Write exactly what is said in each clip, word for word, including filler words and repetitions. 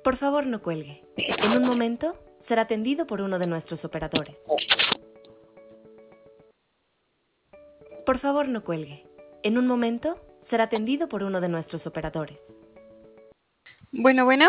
Por favor, no cuelgue. En un momento será atendido por uno de nuestros operadores. Por favor, no cuelgue. En un momento será atendido por uno de nuestros operadores. Bueno, bueno.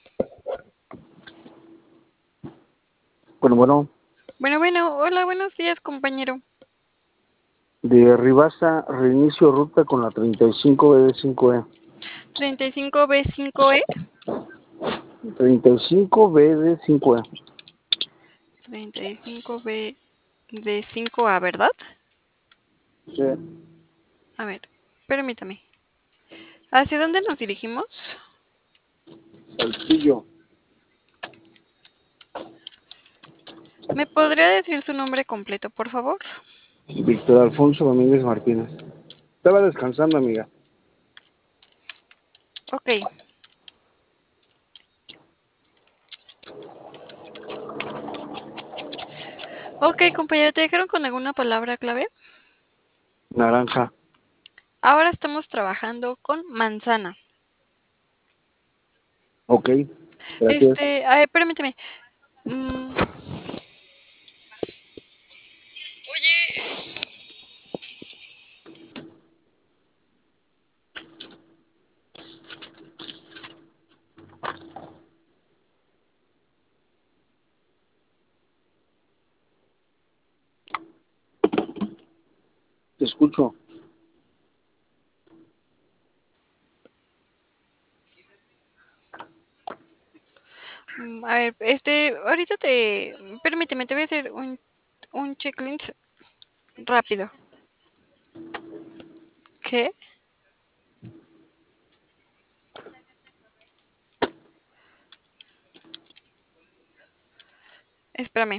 Bueno, bueno. Bueno, bueno. Hola, buenos días, compañero. De Ribasa, reinicio ruta con la treinta y cinco B D cinco E. treinta y cinco B cinco E. treinta y cinco B D cinco E. treinta y cinco B D cinco A, ¿verdad? Sí. A ver, permítame. ¿Hacia dónde nos dirigimos? Saltillo. ¿Me podría decir su nombre completo, por favor? Víctor Alfonso Domínguez Martínez. Estaba descansando, amiga. Ok. Ok, compañero, ¿te dejaron con alguna palabra clave? Naranja. Ahora estamos trabajando con manzana. Ok. Gracias. Este, a ver, permíteme. Mm, Oye. Te escucho. Mm, A ver, este, ahorita te, permíteme, te voy a hacer un, un checklist rápido. ¿Qué? Espérame.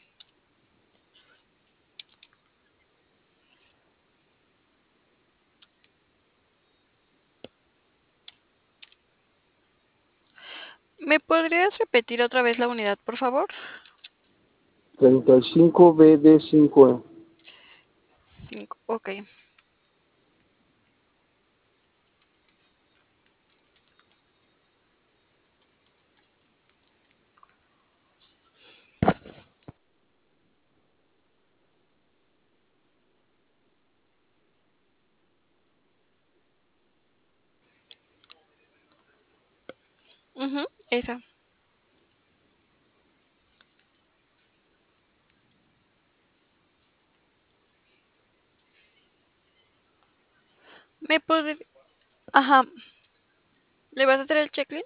¿Me podrías repetir otra vez la unidad, por favor? treinta y cinco B D cinco E. Cinco, ok. Ujú, esa. ¿Me podrías...? Ajá. ¿Le vas a hacer el checklist?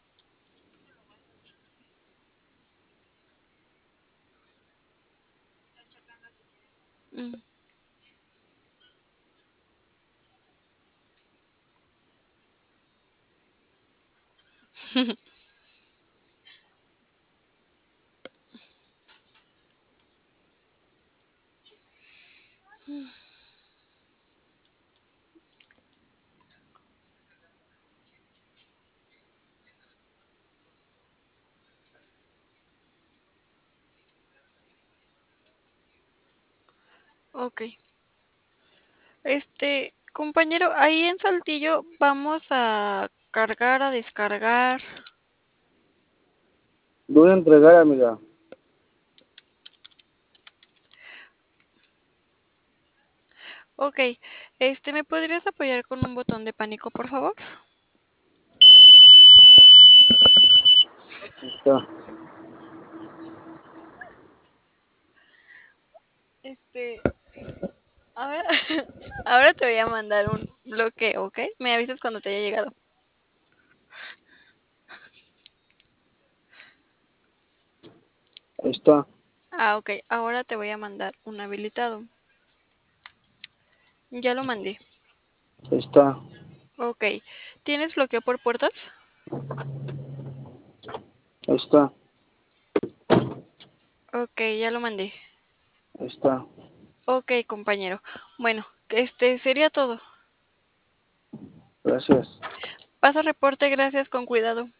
Mm. Ok. Este, compañero, ahí en Saltillo vamos a cargar, a descargar. Voy a entregar, amiga. Ok. Este, ¿me podrías apoyar con un botón de pánico, por favor? Está. Este, ahora, ahora te voy a mandar un bloqueo, ¿ok? Me avisas cuando te haya llegado. Está. Ah, ok. Ahora te voy a mandar un habilitado. Ya lo mandé. Está. Ok. ¿Tienes bloqueo por puertas? Está. Ok, ya lo mandé. Está. Ok, compañero. Bueno, este sería todo. Gracias. Pasa reporte, gracias, con cuidado.